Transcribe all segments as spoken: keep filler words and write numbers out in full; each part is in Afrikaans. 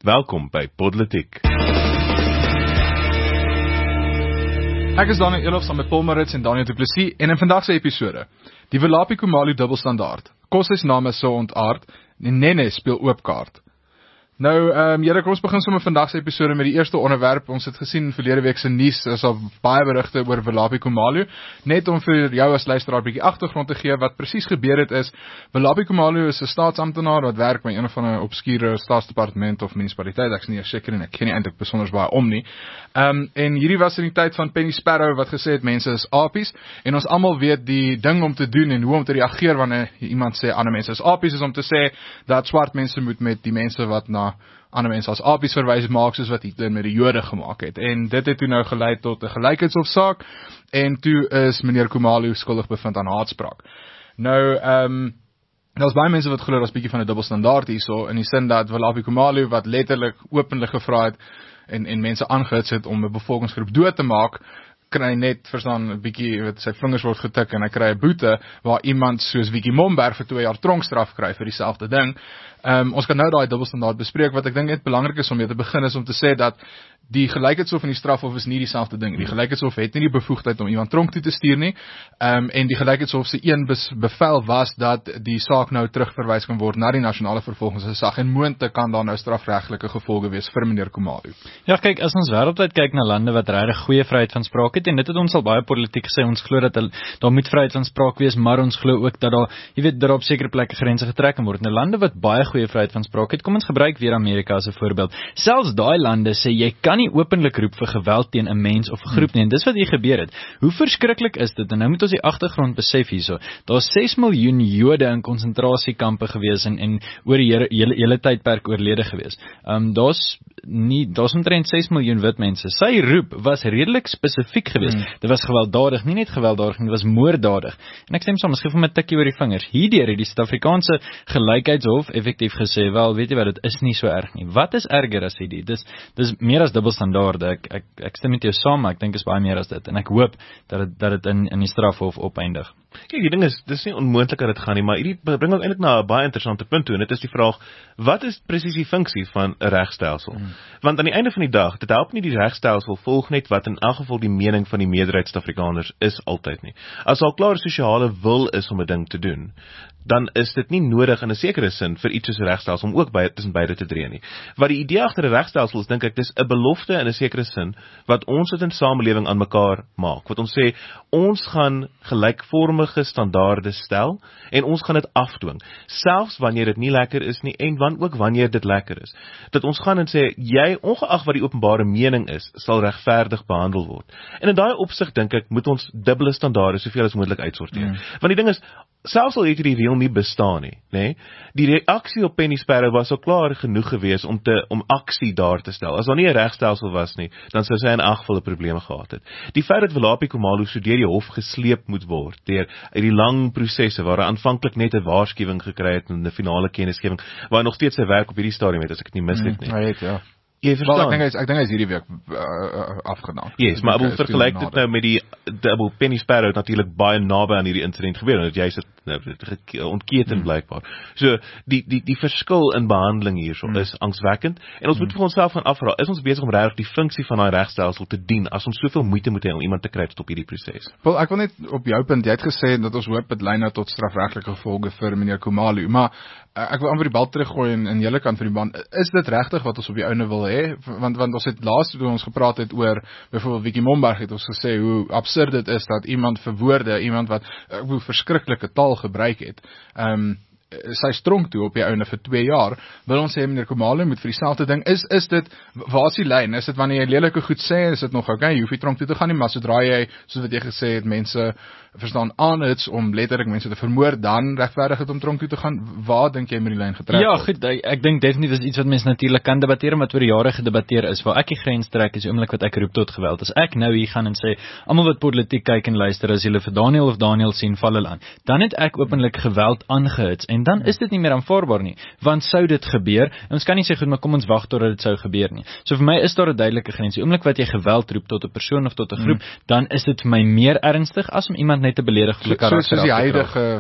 Welkom by Politiek. Ek is Daniel Elof saam met Paul Maritz en Daniel Du Plessis en in vandag se episode, die Welapi Khumalo dubbelstandaard, Kossies naam is so ontaard, en Nene speel oopkaart. Nou, um, jyre, kom ons begin sommer vandag se episode met die eerste onderwerp. Ons het gesien verlede week se nuus is al baie berigte oor Welapi Khumalo. Net om vir jou as luisteraar 'n bietjie agtergrond te gee wat presies gebeur het is, Welapi Khumalo is 'n staatsamptenaar wat werk by een van 'n obskure staatsdepartement of munisipaliteit. Ek is nie seker en ek ken nie eintlik besonders baie om nie. Um, en hierdie was in die tyd van Penny Sparrow wat gesê het mense is apies en ons almal weet die ding om te doen en hoe om te reageer wanneer iemand sê ander mense is apies is om te sê dat swart mense moet met die mense wat na ander mense as apies verwys maak soos wat Hitler met die Jode gemaak het. En dit het toe nou gelei tot 'n gelykheidsofsaak en toe is meneer Khumalo skuldig bevind aan haatspraak. Nou, ehm um, daar's baie mense wat glo daar's 'n bietjie van 'n dubbelstandaard hierso in die sin dat Welapi Khumalo wat letterlik openlik gevra het en en mense aangehits het om 'n bevolkingsgroep dood te maak, kry net verstaan 'n bietjie wat sy vingers word getik en hy kry 'n boete waar iemand soos Vicky Momberg vir twee jaar tronkstraf kry vir dieselfde ding. Um, ons kan nou daai dubbelstandaard bespreek. Wat ek dink net belangrik is om mee te begin is om te sê dat die gelykheidshof en die strafhof is nie dieselfde ding. Die gelykheidshof het nie die bevoegdheid om iemand tronk toe te stuur nie. Um, en die gelykheidshof se een bevel was dat die saak nou terugverwys kan word na die nasionale vervolgingsgesag en moontlik kan daar nou strafregtelike gevolge wees vir meneer Khumalo. Ja, kyk, as ons wêreldwyd kyk na lande wat regtig goeie vryheid van spraak het en dit het ons al baie politiek gesê, ons glo dat daar moet vryheid van spraak wees, maar ons glo ook dat daar, jy weet, dat op sekere plekke grense getrek kan word. Nou lande wat baie goeie vryheid van spraak het, kom ons gebruik weer Amerika as 'n voorbeeld. Selfs daai lande sê jy kan nie openlik roep vir geweld teen 'n mens of 'n groep nie, en dis wat hier gebeur het. Hoe verskriklik is dit? En nou moet ons die agtergrond besef hierso. Daar's ses miljoen Jode in konsentrasiekampe gewees en en oor die hele hele, hele tydperk oorlede gewees. Um daar's nie daar's omtrent ses miljoen wit mense. Sy roep was redelik spesifiek geweest. Hmm. Dit was gewelddadig, nie net gewelddadig nie, dit was moorddadig. En ek stem saam, skryf hom 'n tikkie oor die vingers. Hierdeur het die Suid-Afrikaanse Gelykheidshof effektief gesê, wel, weet jy wat, dit is nie so erg nie. Wat is erger as hierdie? Dis dis meer as dubbelstandaarde. Ek ek ek stem met jou saam, maar ek dink is baie meer as dit en ek hoop dat dit dat dit in in die strafhof opeindig. Kyk, die ding is, dis nie onmoontlik dat dit gaan nie, maar hierdie bring ons eintlik na 'n baie interessante punt toe en dit is die vraag, wat is presies die funksie van 'n regstelsel? Hmm. Want aan die einde van die dag, dit help nie die regstelsel volg net wat in elk geval die mening van die meerderheid Suid-Afrikaners is altyd nie. As al klaar sosiale wil is om 'n ding te doen, dan is dit nie nodig in 'n sekere sin vir iets soos 'n regstelsel om ook by tussen beide te drie nie. Wat die idee agter 'n regstelsel is, dink ek, dis 'n belofte in 'n sekere sin wat ons dit in samelewing aan mekaar maak. Wat ons sê, ons gaan gelykvormige standaarde stel en ons gaan dit afdwing, selfs wanneer dit nie lekker is nie en wan ook wanneer dit lekker is. Dat ons gaan en sê, jy, ongeag wat die openbare mening is, sal regverdig behandel word. En in daai opsig dink ek, moet ons dubbele standaarde soveel as moontlik uitsorteer. Mm. Want die ding is, selfs al het hierdie reël nie bestaan nie, nee, die reaksie op Penny Sparrow was al klaar genoeg gewees om te om aksie daar te stel. As daar nie 'n regstelsel was nie, dan sou sy in elk geval 'n probleme gehad het. Die feit dat Welapi Khumalo so deur die hof gesleep moet word, deur uit die lang prosesse waar hy aanvanklik net 'n waarskuwing gekry het en 'n finale kennisgewing, waar hy nog steeds sy werk op hierdie stadium het, as ek dit nie mis het nie. Mm, hy het, ja. Jy verstaan. Wel, ek dink hy is, ek dink hy is hierdie week uh, uh, afgedaan. Yes, maar ek vergelyk dit nou met die double Penny Sparrow natuurlik baie naby aan hierdie insident gebeur, want jy sit nou, ontketen hmm. blykbaar. So die die die verskil in behandeling hierso hmm. is angswekkend en ons hmm. moet vir onsself gaan afvra, is ons besig om regtig die funksie van daai regstelsel te dien as ons soveel moeite moet hê om iemand te kry tot op hierdie proses? Wel, ek wil net op jou punt, jy het gesê dat ons hoop dit lei nou tot strafregtelike gevolge vir meneer Khumalo, maar uh, ek wil amper die bal teruggooi in in julle kant van die baan. Is dit regtig wat ons op die ouene wil hê? Want want ons het laas toe ons gepraat het oor byvoorbeeld Vicky Momberg het ons gesê hoe absurd dit is dat iemand vir woorde, iemand wat hoe verskriklike taal gebruik het, ehm um, sy stronk toe op die ouene vir twee jaar, wil ons sê meneer Khumalo moet vir dieselfde ding, is is dit, waar is die lyn, is dit wanneer jy lelike goed sê, is dit nog oké, jy hoef nie tronk toe te gaan nie, maar sodra jy, soos wat jy gesê het, mense verstaan aanhits om letterlik mense te vermoor, dan regverdig het om tronk toe te gaan, waar dink jy met die lyn getrek Ja, goed, ek, ek dink definitief is iets wat mense natuurlik kan debatteer, maar wat oor die jare gedebatteer is, waar ek die grens trek is die oomblik wat ek roep tot geweld. As ek nou hier gaan en sê, almal wat politiek kyk en luister, as julle vir Daniel of Daniel sien, val hulle aan, dan het ek openlik geweld aangehits, en dan is dit nie meer aanvaarbaar nie, want sou dit gebeur, en ons kan nie sê, goed, maar kom ons wag totdat dit sou gebeur nie. So vir my is daar 'n duidelike grens, die oomblik wat jy geweld roep tot 'n persoon of tot 'n groep, mm. dan is dit vir my meer ernstig, as om iemand net te beledig vir die karakter. So, soos die huidige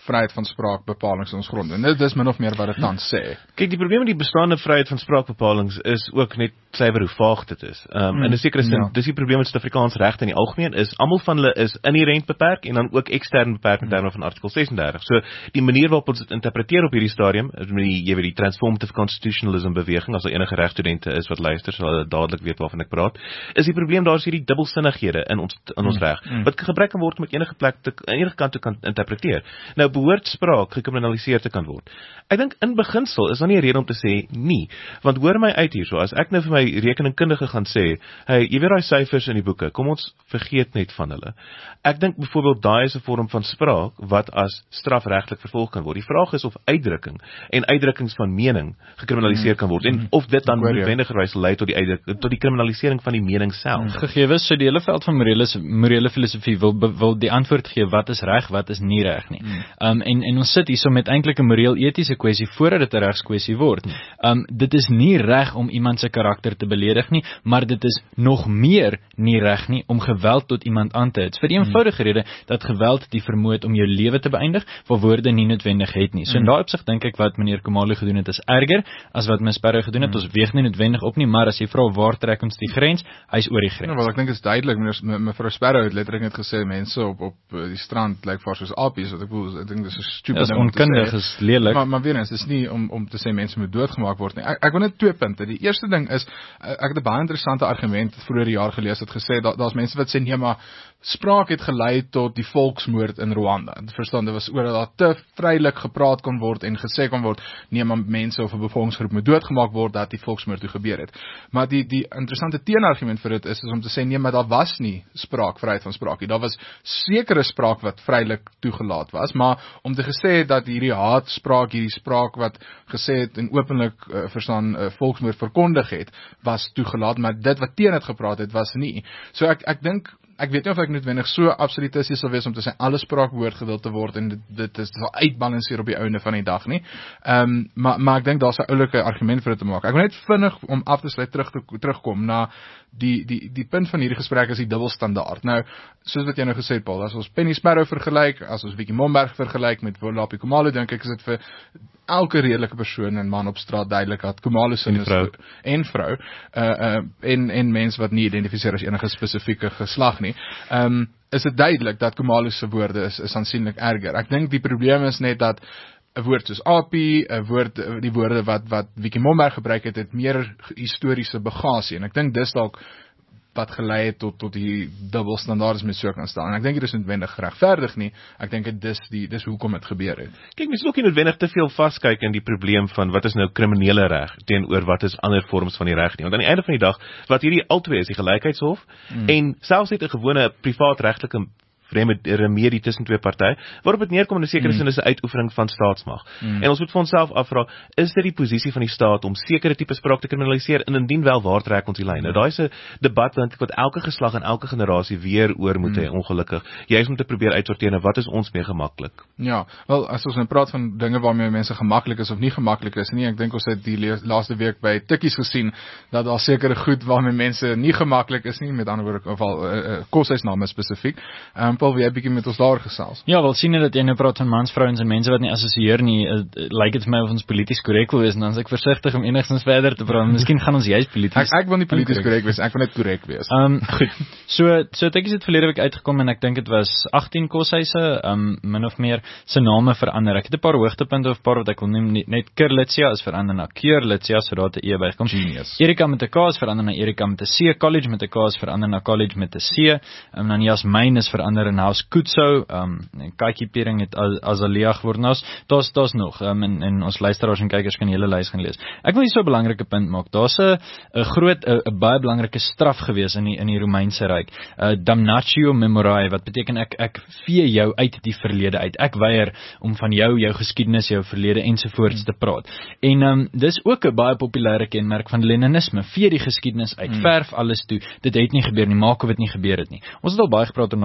vryheid van spraak bepalings in ons grond. En dit is min of meer wat dit dan sê. Kyk, die probleem met die bestaande vryheid van spraakbepalings is ook net suiwer hoe vaag dit is. Um, mm, in 'n sekere sin, ja. dis die probleem met Suid-Afrikaans reg in die algemeen is, almal van hulle is inherent beperk en dan ook ekstern beperk in terme van artikel ses en dertig. So, die manier waarop ons dit interpreteer op hierdie stadium, die, jy weet die transformative constitutionalism beweging, as daar enige regstudente is wat luister, sal hulle dadelik weet waarvan ek praat, is die probleem daar is hierdie dubbelsinnigheid in ons in ons mm, reg, mm. wat gebruik kan word om enige plek te enige kant te kan interpreteer. Nou behoort spraak gekriminaliseer te kan word. Ek dink in beginsel is daar nie 'n rede om te sê nie, want hoor my uit hierso, as ek nou vir my rekeningkundige gaan sê, hey, jy weet daai syfers in die boeke, kom ons vergeet net van hulle. Ek dink byvoorbeeld daai is 'n vorm van spraak wat as strafregtelik vervolg kan word. Die vraag is of uitdrukking en uitdrukkings van mening gekriminaliseer kan word en of dit dan noodwendigerwys lei tot die tot die kriminalisering van die mening self. Gegee is so die hele veld van morele morele filosofie wil wil die antwoord gee wat is reg, wat is nie reg nie. Mm. Um en en ons sit hierso met eintlik 'n moreel etiese kwessie voordat dit 'n regskwessie word. Mm. Um dit is nie reg om iemand se karakter te beledig nie, maar dit is nog meer nie reg nie om geweld tot iemand aan te hit. Vir die eenvoudige rede dat geweld die vermoë het om jou lewe te beëindig, waar woorde nie noodwendig het nie. So in daai opsig dink ek wat meneer Khumalo gedoen het is erger as wat Miss Sparrow gedoen het. Mm. Ons weeg nie noodwendig op nie, maar as jy vra waar trek ons die grens, hy's oor die grens. Ja, wel ek dink dit is duidelik, meneer mevrou Sparrow het letterlik net gesê mense op op die strand lyk vir soos apies, wat ek bedoel, ek dink dis 'n stupid ding om te sê. Onkundig is lelik. Maar maar weer eens, dis nie om om te sê mense moet doodgemaak word nie. Ek, ek wil net twee punte. Die eerste ding is ek het 'n baie interessante argument vroeër die jaar gelees het gesê dat daar's mense wat sê nee, maar spraak het gelei tot die volksmoord in Rwanda. Verstaan, dit was oor dat daar te vrylik gepraat kon word en gesê kon word nee, maar mense of 'n bevolkingsgroep moet doodgemaak word dat die volksmoord toe gebeur het. Maar die die interessante teenargument vir dit is, is om te sê nee, maar daar was nie spraak, vryheid van spraak nie. Daar was sekere spraak wat vrylik toegelaat was, maar om te gesê dat hierdie haatspraak, hierdie spraak wat gesê het en openlik uh, verstaan uh, volksmoord verkondig het, was toegelaat, maar dit wat teen het gepraat het was nie. So ek ek dink Ek weet nie of ek noodwendig so absolutisties sal wees om te sê alle spraak behoort gewild te word en dit, dit is sal uitbalanseer op die einde van die dag nie. Ehm um, maar maar ek dink daar's 'n oulike argument vir dit te maak. Ek wil net vinnig om af te sluit terug te, terugkom na die die die punt van hierdie gesprek is die dubbelstandaard. Nou, soos wat jy nou gesê het Paul, as ons Penny Sparrow vergelyk, as ons Wiki Momberg vergelyk met Wolapi Khumalo, dink ek is dit vir elke redelike persoon en man op straat duidelik dat Khumalo se en vrou en vrou uh uh en en mense wat nie identifiseer as enige spesifieke geslag nie. Ehm um, is dit duidelik dat Khumalo se woorde is is aansienlik erger. Ek dink die probleem is net dat 'n woord soos apie, 'n woord die woorde wat wat Wiki Momberg gebruik het, het meer historiese bagasie en ek dink dis dalk wat gelei het tot tot die dubbelstandaarde met so kan staan. En ek dink dit is noodwendig geregverdig nie. Ek dink dit dis die dis hoekom dit gebeur het. Kyk, mens moet ook nie noodwendig te veel vaskyk in die probleem van wat is nou kriminele reg teenoor wat is ander vorms van die reg nie. Want aan die einde van die dag wat hierdie albei is, die gelykheidshof mm. en selfs net 'n gewone privaat regtelike remedie tussen twee partye, waarop dit neerkom in 'n sekere mm. sin is 'n uitoefening van staatsmag. Mm. En ons moet vir onsself afvra, is dit die posisie van die staat om sekere tipe spraak te kriminaliseer en indien wel, waar trek ons die lyn? Nou daai is 'n debat wat wat elke geslag en elke generasie weer oor moet hê, mm. ongelukkig. Juist om te probeer uitsorteer wat is ons mee gemaklik. Ja, wel as ons nou praat van dinge waarmee mense gemaklik is of nie gemaklik is nie, ek dink ons het die laaste week by Tikkies gesien dat daar sekere goed waarmee mense nie gemaklik is nie, met ander woorde of al uh, uh, koshuisname spesifiek. Um, Paul, wil jy bietjie met ons daar gesels? Ja, wel sien jy dat jy nou praat van mans, vrouens en mense wat nie assosieer nie, uh, lyk dit vir my of ons polities korrek wil wees, en dan is ek versigtig om enigstens verder te praat. Miskien gaan ons juist polities. Ek, ek wil nie polities korrek wees, ek wil net korrek wees. Um, goed. So so Tikkies het verlede week uitgekom en ek dink dit was agttien koshuise, um, min of meer se name verander. Ek het 'n paar hoogtepunte of paar wat ek wil noem. Net Kirlitsia is verander na Keurlitsia, so daar het 'n E bygekom. Genius. Erika met 'n K is verander na Erika met 'n C. College met 'n K is verander na College met 'n C. Um, dan Jasmine is verander in House Kutso. Um, Katjie Piering het Azalea geword. Daar's daar's daar's nog um, en, en ons luisteraars en kykers kan die hele lys gaan lees. Ek wil hier so 'n belangrike punt maak. Daar's 'n 'n groot 'n baie belangrike straf gewees in die in die Romeinse ryk. Uh, damnatio memorae, wat beteken ek ek vee jou uit die verlede uit. Ek weier om van jou, jou geskiedenis, jou verlede ensovoorts te praat. En um, dis ook 'n baie populêre kenmerk van Leninisme. Vee die geskiedenis uit, mm. verf alles toe. Dit het nie gebeur nie, maak of dit nie gebeur het nie. Ons het al baie gepraat oor naamsverandering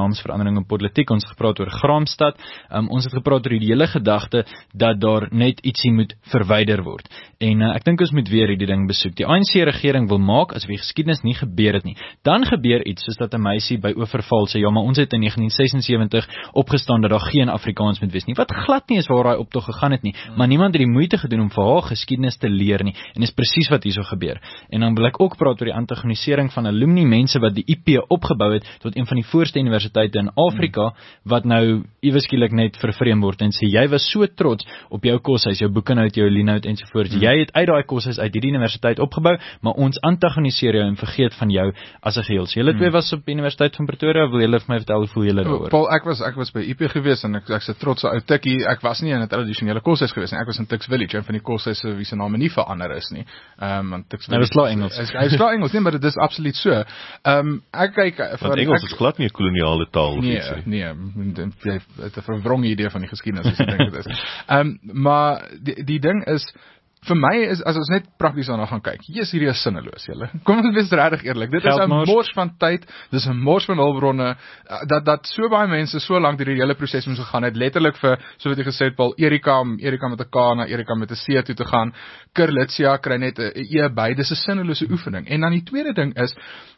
opstanding en politiek, ons het gepraat oor Graamsstad, um, ons het gepraat oor die hele gedagte dat daar net ietsie moet verwyder word. En uh, ek dink ons moet weer hierdie ding besoek. Die A N C-regering wil maak asof die geskiedenis nie gebeur het nie. Dan gebeur iets soos dat 'n meisie by Oeverval sê, ja, maar ons het in negentien sesensewentig opgestaan dat daar geen Afrikaans moet wees nie. Wat glad nie is waar daai optog gegaan het nie, maar niemand het die moeite gedoen om vir haar geskiedenis te leer nie. En dis presies wat hierso gebeur. En dan wil ek ook praat oor die antagonisering van alumni, mense wat die I P opgebou het tot een van die voorste universiteite in Afrika, wat nou iewes skielik net vervreem word en sê, jy was so trots op jou koshuis, jou boekenhout, jou linout ensovoorts. Hmm. Jy het uit daai koshuis uit hierdie universiteit opgebou, maar ons antagoniseer jou en vergeet van jou as 'n geheel. So julle twee was op die Universiteit van Pretoria, wil julle vir my vertel hoe voel julle daaroor? Paul, ek was ek was by I P gewees en ek ek's 'n trotse ou tikkie. Ek was nie in 'n tradisionele koshuis gewees nie. Ek was in Tuks Village, een van die koshuise wie se name nie verander is nie. Ehm um, want Tuks Village. Hy was klaar Engels. Hy is klaar Engels, nee, maar dit is absoluut so. Ehm um, ek kyk van want Engels ek, is glad nie 'n koloniale taal of nee, iets nie. Nee, nee, jy het 'n verwronge idee van die geskiedenis as jy dink dit is. Ehm um, maar die die ding is vir my is, as ons net prakties daarna gaan kyk, jy's hierdie is sinneloos, julle. Kom ons wees regtig eerlik. Dit is 'n mors van tyd, dis 'n mors van hulpbronne, dat dat so baie mense so lank deur die hele proses moes gegaan het, letterlik vir, so wat jy gesê het, Paul, Erika, Erika met 'n K na Erika met 'n C toe te gaan, Kurlitsia kry net 'n E by, dis 'n sinnelose oefening. En dan die tweede ding is,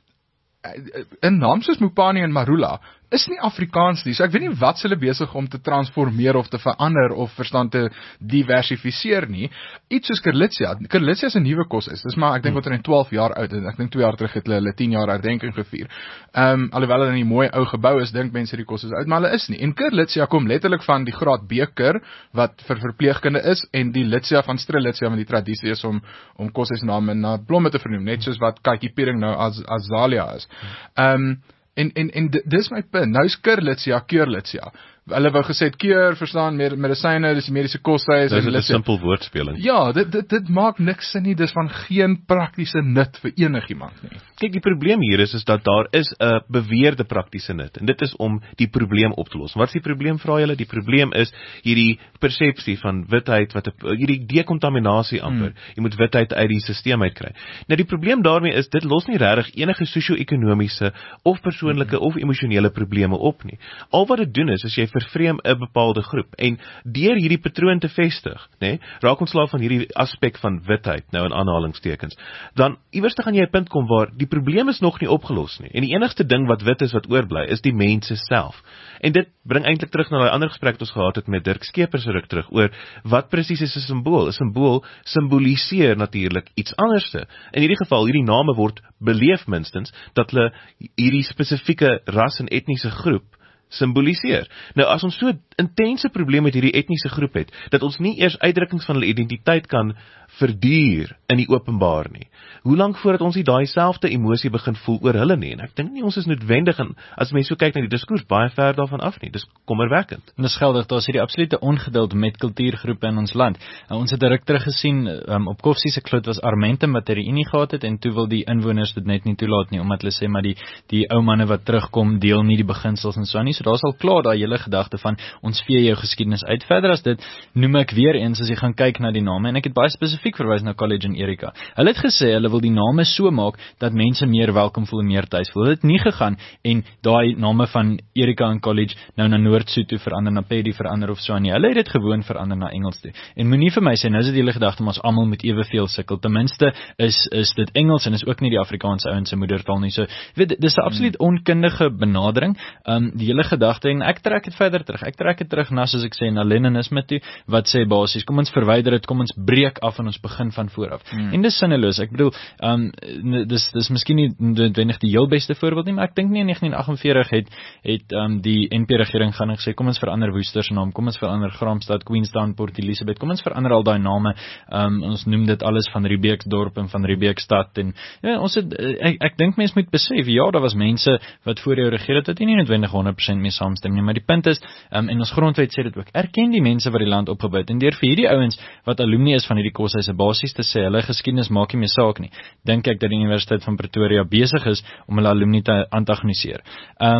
'n naam soos Mopani en Marula is nie Afrikaans nie, so ek weet nie wat hulle besig om te transformeer of te verander of verstaan te diversifiseer nie. Iets soos Kurlitsia, Kurlitsia is 'n nuwe koshuis, dis maar ek dink wat hulle twaalf jaar oud is, ek dink twee jaar terug het hulle hulle tien jaar herdenking gevier. Ehm um, alhoewel hulle in 'n mooi ou gebou is, dink mense die kos is oud, maar hulle is nie. En Kurlitsia kom letterlik van die graad beker wat vir verpleegkunde is en die Litsia van Strelitsia met die tradisie is om om koshuisname na blomme te vernoem, net soos wat Katjie Piering nou as Azalia is. Ehm um, En, en, en dis my punt, nou is Kurlitsia, Keurlitsia. Hulle wou gesê, keur, verstaan, medisyne, dis die mediese koshuis. Dis 'n simpel woordspeling. Ja, dit, dit, dit maak niks sin nie, dis van geen praktiese nut vir enigiemand nie. Kyk, die probleem hier is, is dat daar is 'n beweerde praktiese nut, en dit is om die probleem op te los. Wat is die probleem, vra julle? Die probleem is hierdie persepsie van witheid, wat hierdie dekontaminasie amper, hmm. jy moet witheid uit die stelsel uitkry. Nou die probleem daarmee is, dit los nie regtig enige sosio-ekonomiese, of persoonlike, hmm. of emosionele probleme op nie. Al wat dit doen is, is jy vervreem 'n bepaalde groep, en deur hierdie patroon te vestig, nee, raak ontslaaf van hierdie aspek van witheid, nou in aanhalingstekens, dan iewers te gaan jy 'n punt kom waar die probleem is nog nie opgelos nie, en die enigste ding wat wit is wat oorbly, is die mense self. En dit bring eintlik terug na daai ander gesprek wat ons gehad het met Dirk Skeepers ruk terug, oor wat presies is 'n simbool. 'n Simbool simboliseer natuurlik iets anderste. In hierdie geval, hierdie name word beleef minstens, dat hulle hierdie spesifieke ras en etniese groep simboliseer. Nou, as ons so intense probleem met hierdie etniese groep het, dat ons nie eers uitdrukkings van hulle identiteit kan verduur in die openbaar nie. Hoe lank voordat ons nie daai selfde emosie begin voel oor hulle nie? En ek dink nie ons is noodwendig, en as mense so kyk na die diskurs, baie ver daarvan af nie. Dis kommerwekkend. En dis geldig, daar is hierdie absolute ongeduld met kultuurgroepe in ons land. En ons het direk teruggesien, um, op Koffsie se kloot was Armentum wat hierdie unie gehad het, en toe wil die inwoners dit net nie toelaat nie, omdat hulle sê, maar die, die ou manne wat terugkom, deel nie die beginsels en so nie. So daar is al klaar daai hele gedagte van, ons vee jou geskiedenis uit. Verder as dit, noem ek weer eens, as jy gaan kyk na die name, en ek het baie spesifiek verwys na College en Erika. Hulle het gesê, hulle wil die name so maak, dat mense meer welkom voel en meer tuis voel. Hulle het nie gegaan, en daai name van Erika en College, nou na Noord-Soet toe verander, na Paddy verander of so nie. Hulle het dit gewoon verander na Engels toe. En moenie vir my sê, nou is dit die hele gedagte, maar ons almal moet eweveel sukkel. Ten minste is, is dit Engels, en is ook nie die Afrikaanse ouens se moedertaal nie. So, weet, dit is 'n absoluut onkundige benadering, um, die hele gedagte, en ek trek dit verder terug. Ek trek dit terug na, soos ek sê, na Leninisme toe, wat sê basies, kom ons verwyder dit, kom ons breek af en ons begin van voor af. Hmm. En dis sinneloos. Ek bedoel, um, dis dis miskien nie noodwendig die heel beste voorbeeld nie, maar ek dink nie in negentien agt en veertig het het um, die N P regering gaan gesê, kom ons verander Woester se naam, kom ons verander Graamsstad, Queenstown, Port Elizabeth, kom ons verander al daai name. Um, ons noem dit alles van Riebeeksdorp en van Riebeekstad, en ja, ons het, ek, ek dink mense moet besef, ja, daar was mense wat voor jou regeer het, wat nie noodwendig honderd persent mee saamstem nie, maar die punt is, um, en ons grondwet sê dit ook, erken die mense wat die land opgebou het, en deur vir hierdie ouens wat alumni is van hierdie koshuise basies te sê, hulle geskiedenis maak nie meer saak nie, dink ek dat die Universiteit van Pretoria besig is om hulle alumni te antagoniseer. Um,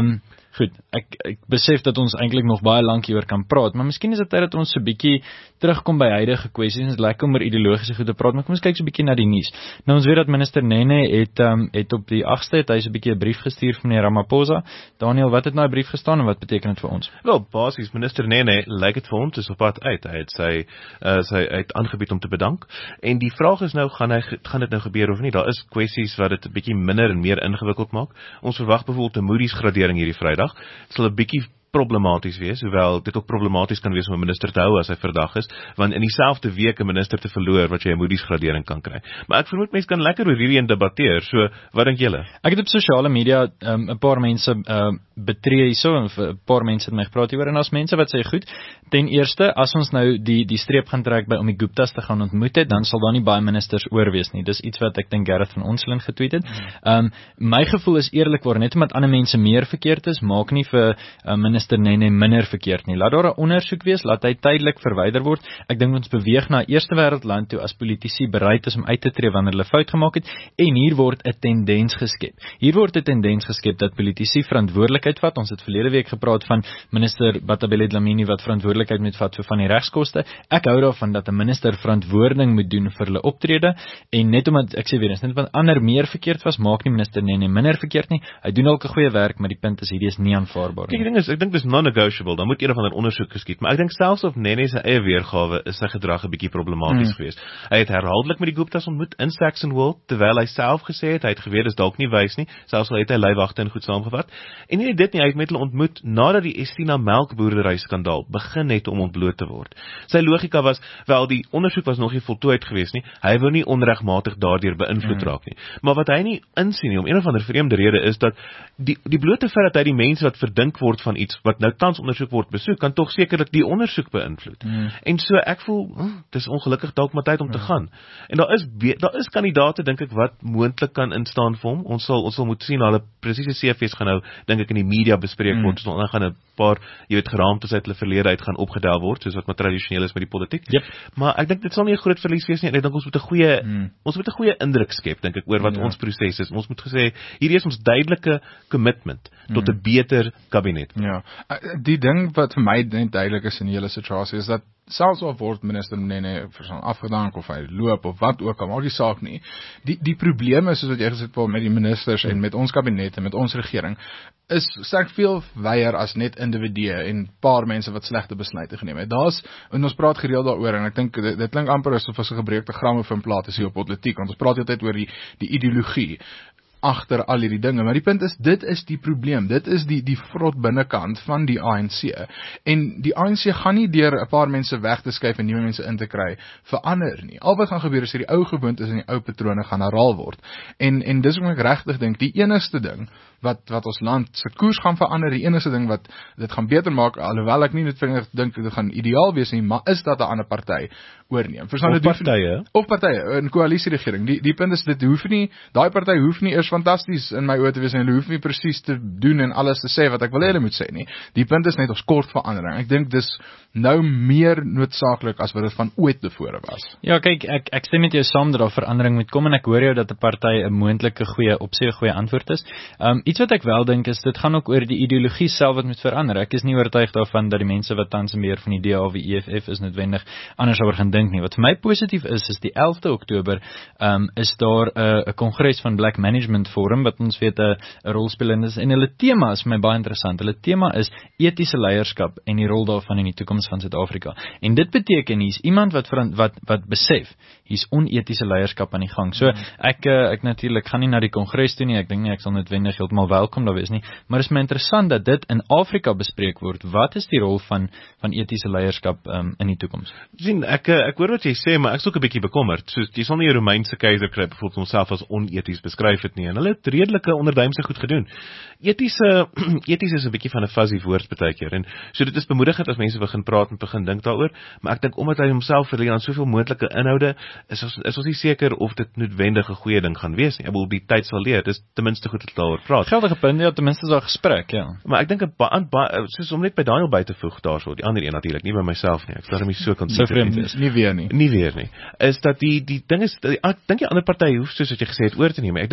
Goed, ek ek besef dat ons eintlik nog baie lank hieroor kan praat, maar miskien is dit tyd dat ons so 'n bietjie terugkom by huidige kwessies. Dit is lekker om oor ideologiese goed te praat, maar kom ons kyk so 'n bietjie na die nuus. Nou ons weet dat minister Nene het um, het op die agste het hy so 'n bietjie 'n brief gestuur vir meneer Ramaphosa. Daniel, wat het nou 'n brief gestaan en wat beteken dit vir ons? Wel, basies minister Nene lyk dit vir hom is op pad uit. Hy het sy uh, sy het aangebied om te bedank. En die vraag is nou gaan hy gaan dit nou gebeur of nie? Daar is kwessies wat dit 'n bietjie minder en meer ingewikkeld maak. Ons verwag byvoorbeeld 'n Moody's gradering hierdie Vrydag. Dit sal 'n bietjie problematies wees, hoewel dit ook problematies kan wees om 'n minister te hou as hy verdag is, want in dieselfde week 'n minister te verloor wat jy 'n Moody's gradering kan kry. Maar ek vermoed mense kan lekker oor hierdie een debatteer. So, wat dink julle? Ek het op sosiale media 'n um, paar mense uh, betree hierso en 'n paar mense het my gepraat hieroor en as mense wat sê goed, ten eerste as ons nou die die streep gaan trek by om die Guptas te gaan ontmoet het, dan sal daar nie baie ministers oor wees nie. Dis iets wat ek dink Gerrit van Onselen getweet het. Ehm um, my gevoel is eerlikwaar net omdat ander mense meer verkeerd is, maak nie vir uh, minister Nene minder verkeerd nie. Laat daar 'n ondersoek wees, laat hy tydelik verwyder word. Ek dink ons beweeg na 'n eerste wêreldland toe as politici bereid is om uit te tree wanneer hulle fout gemaak het en hier word 'n tendens geskep. Hier word 'n tendens geskep dat politici verantwoordelikheid vat. Ons het verlede week gepraat van minister Batabile Dlamini wat verantwoordelikheid moet vat vir van die regskoste. Ek hou daarvan dat 'n minister verantwoording moet doen vir hulle optrede en net omdat ek sê weer eens net want ander meer verkeerd was, maak nie minister Nene minder verkeerd nie. Hy doen ook 'n goeie werk, maar die punt is hierdie is nie aanvaarbaar nie. Kyk, die ding is, ek dink dis non-negotiable. Dan moet een of ander ondersoek geskied, maar ek dink selfs of Nene se eie weergawe is sy gedrag 'n bietjie problematies hmm. geweest. Hy het herhaaldelik met die Guptas ontmoet in Saxonwold, terwyl hy self gesê het hy het geweet dis dalk nie wys nie, selfs al het hy leiwagte en goed saamgevat. En nie dit nie, hy het met hulle ontmoet nadat die Estina melkboerdery skandaal begin het om ontbloot te word. Sy logika was, wel die ondersoek was nog nie voltooid geweest nie, hy wou nie onregmatig daardeur beïnvloed raak nie. Maar wat hy nie insien nie, om een of ander vreemde rede is dat die die blote feit dat hy die mense wat verdink word van iets wat nou tans ondersoek word besoek, kan tog sekerlik die ondersoek beïnvloed. Hmm. En so ek voel, hm, dis ongelukkig dalk maar tyd om hmm. te gaan. En daar is daar is kandidaate dink ek wat moontlik kan instaan vir hom. Ons sal ons sal moet sien, hulle presiese C V's gaan nou dink ek in die media bespreek hmm. word. So dan gaan 'n paar, jy weet, geraamtes uit hulle verlede uit gaan opgedel word, soos wat maar tradisioneel is met die politiek. Yep. Maar ek dink dit sal nie 'n groot verlies wees nie. Ek dink ons moet 'n goeie hmm. ons moet 'n goeie indruk skep dink ek oor wat ja. ons proses is. Ons moet gesê hierdie is ons duidelike commitment tot 'n hmm. beter kabinet. Ja. Die ding wat vir my net duidelik is in die hele situasie is dat selfs al word minister Nene afgedank of hy loop of wat ook al, maak die saak nie. Die die probleme soos wat jy gesê het met die ministers en met ons kabinet en met ons regering is sterk veel wyer as net individue en paar mense wat slegte besluite geneem het. Daar's en ons praat gereeld daaroor en ek dink dit, dit klink amper asof as 'n gebreekte grammofoonplaat is hier op politiek, want ons praat altyd oor die die ideologie agter al hierdie dinge, maar die punt is, dit is die probleem, dit is die die vrot binnekant van die A N C, en die A N C gaan nie deur 'n paar mense weg te skuif en nuwe mense in te kry, verander nie. Al wat gaan gebeur is dat die ou gewoontes en die ou patrone gaan herhaal word, en en dis wat ek regtig dink, die enigste ding wat wat ons land se koers gaan verander, die enigste ding wat dit gaan beter maak, alhoewel ek nie noodwendig dink dit gaan ideaal wees nie, maar is dat 'n ander party oorneem. Verstaan of partye, of partye, 'n koalisieregering. Die die punt is dit hoef nie, daai party hoef nie eers fantasties in my oë te wees en hulle hoef nie presies te doen en alles te sê wat ek wil hê hulle moet sê nie. Die punt is net ons kort verandering. Ek dink dis nou meer noodsaaklik as wat dit van ooit tevore was. Ja, kyk, ek ek stem met jou saam dat daar verandering moet kom en ek hoor jou dat 'n party 'n moontlike goeie opsie, 'n goeie antwoord is. Um iets wat ek wel dink is dit gaan ook oor die ideologie self wat moet verander. Ek is nie oortuig daarvan dat die mense wat tans meer van die D A of die E F F is noodwendig anders oor gaan dink nie. Wat vir my positief is is die elfde Oktober um is daar 'n uh, kongres van Black Management Forum wat ons weet 'n uh, rol speel in is en hulle tema is vir my baie interessant. Hulle tema is etiese leierskap en die rol daarvan in die toekoms van Suid-Afrika. En dit beteken hier's iemand wat wat wat besef hier's onetiese leierskap aan die gang. So ek ek natuurlik gaan nie na die kongres toe nie. Ek dink nie ek sal noodwendig heeltemal welkom daar wees nie, maar is my interessant dat dit in Afrika bespreek word. Wat is die rol van van etiese leierskap um, in die toekoms? Sien, ek ek hoor wat jy sê, maar ek is ook 'n bietjie bekommerd. So jy sal nie die Romeinse keiser kry byvoorbeeld homself as oneties beskryf het nie. En hulle het redelike onderduimse goed gedoen. Etiese eties is 'n bietjie van 'n fuzzy woord baie keer. En so dit is bemoedigend as mense begin praat en begin dink daaroor, maar ek dink omdat hy homself verleen aan soveel moontlike inhoude, is ons is ons nie seker of dit noodwendig 'n goeie ding gaan wees nie. Ek bedoel die tyd sal leer. Dis ten minste goed dat daaroor praat. Geldige punt, ja, ten minste is daar gesprek, ja. Maar ek dink 'n baie ba, soos om net by Daniel by te voeg daarso, die ander een natuurlik, nie by myself nie. Ek sê daarmee so kan so vreemd is. Nie weer nie. Nie weer nie. Is dat die die ding is die, ek dink die ander party hoef soos wat jy gesê het oor te neem. Ek dink wat ons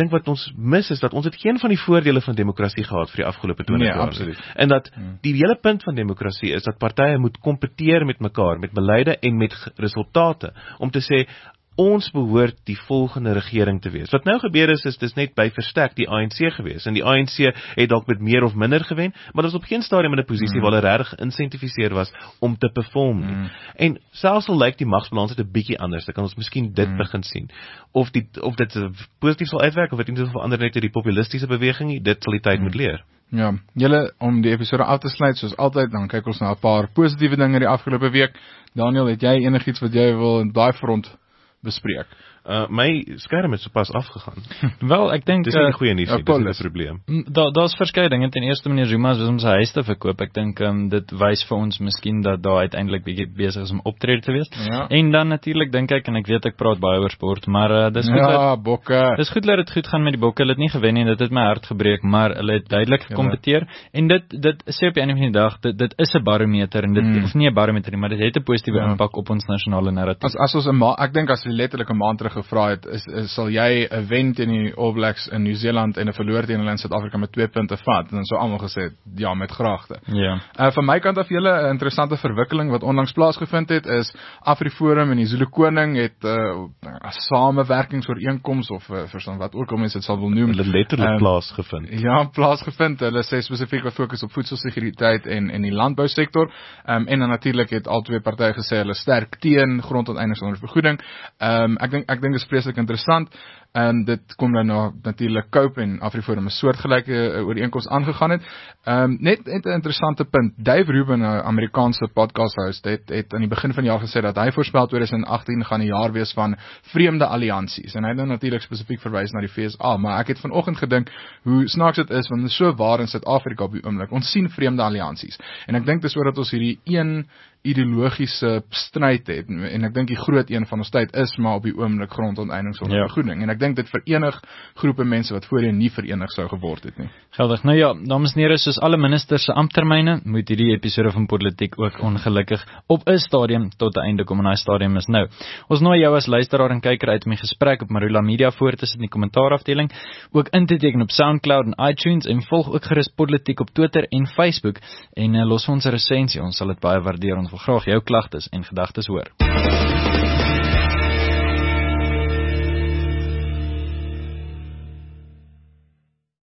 ons mis is dat ons het geen van die voordele van demokrasie gehad vir die afgelope twintig Nee, jaar. absoluut. En dat Hmm. die hele punt van demokrasie is dat partye moet kompeteer met mekaar, met beleide en met g- resultate, om te sê, ons behoort die volgende regering te wees. Wat nou gebeur is, is dis net by verstek die A N C gewees, en die A N C het dalk met meer of minder gewen, maar dit was op geen stadium in 'n posisie mm. waar hulle regtig geïnsentifiseer was om te perform nie. Mm. En selfs al lyk die magsbalans het 'n bietjie anders, dan kan ons miskien dit mm. begin sien. Of die of dit positief sal uitwerk, of dit nie verander net die populistiese beweging nie, dit sal die tyd mm. moet leer. Ja, julle, om die episode af te sluit, soos altyd, dan kyk ons na 'n paar positiewe dinge die afgelope week. Daniel, het jy enigiets wat jy wil in daai front bespreek? Uh, my skerm het sopas afgegaan. Wel, ek dink Dis nie 'n goeie nuus nie, dis 'n probleem. Daar daar's verskeie dinge. Ten eerste meneer Zuma is om sy huis te verkoop. Ek dink um, dit wys vir ons miskien dat daar uiteindelik bietjie besig is om optrede te wees. Ja. En dan natuurlik dink ek, en ek weet ek praat baie oor sport, maar uh, dis goed Ja, dat bokke. dis goed dat dit goed gaan met die Bokke. Hulle het nie gewen nie, dit het my hart gebreek, maar hulle het duidelik gekompeteer. En dit dit sê op die einde van die dag, dit dit is 'n barometer en dit Mm. of nie 'n barometer nie, maar dit het 'n positiewe Ja. impak op ons nasionale narratief. As as ons 'n ma- ek dink as jy letterlik 'n maand terug gevra het, is, is sal jy 'n wen teen die All Blacks in Nieu-Seeland en 'n verloor teen hulle in Suid-Afrika met twee punte vat, dan sou almal gesê ja, met graagte. Ja. Uh, van my kant af julle 'n interessante verwikkeling wat onlangs plaasgevind het is AfriForum en die Zulu Koning het 'n uh, samewerkingsooreenkoms of uh, verstaan wat ook al mense dit sal wil noem. Hulle het letterlik Um, plaasgevind. Ja, plaasgevind. Hulle sê spesifiek wat fokus op voedselsekuriteit en en die landbousektor. Ehm um, en dan natuurlik het al twee partye gesê hulle sterk teen grondonteiening sonder vergoeding. Ehm um, ek dink ek dink dit is vreeslik interessant. En dit kom dan nou natuurlik Cope en AfriForum 'n soortgelyke uh, ooreenkoms aangegaan het. Ehm um, net net 'n interessante punt. Dave Rubin, 'n Amerikaanse podcast host, het het aan die begin van die jaar gesê dat hy voorspel tweeduisend agttien gaan 'n jaar wees van vreemde alliansies. En hy het nou natuurlik spesifiek verwys na die V S A, maar ek het vanoggend gedink hoe snaaks dit is want dit is so waar in Suid-Afrika op die oomblik. Ons sien vreemde alliansies. En ek dink dis sodat ons hierdie een ideologiese stryd het en ek dink die groot een van ons tyd is maar op die oomblik grondonteiening sonder Ja. vergoeding en ek dink dit verenig groepe mense wat voorheen nie verenig sou geword het nie. Geldig. Nou ja, dames en here, soos alle ministers se ampttermyne, moet hierdie episode van Politiek ook ongelukkig op 'n stadium tot 'n einde kom en daai stadium is nou. Ons nooi jou as luisteraar en kyker uit om die gesprek op Marula Media voor te sit in die kommentaarafdeling, ook in te teken op SoundCloud en iTunes en volg ook gerus Politiek op Twitter en Facebook en uh, los ons 'n resensie, ons sal dit baie waardeer, ons wil graag jou klagtes en gedagtes hoor.